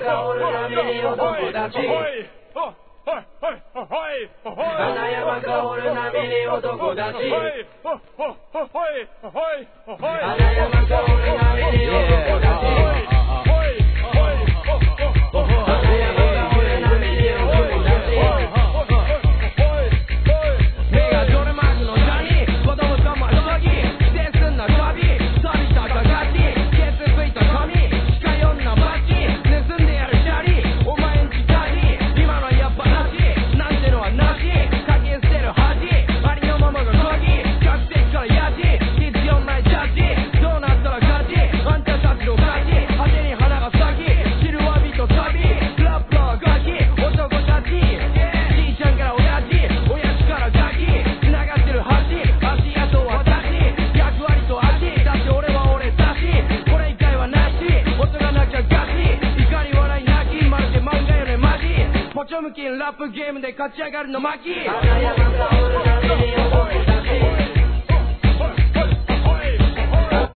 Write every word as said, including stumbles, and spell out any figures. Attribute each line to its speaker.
Speaker 1: 香る波に男たち花山香る波に男たち花山香る波に男たちラップゲームで勝ち上がるの巻き花山香る波に男たち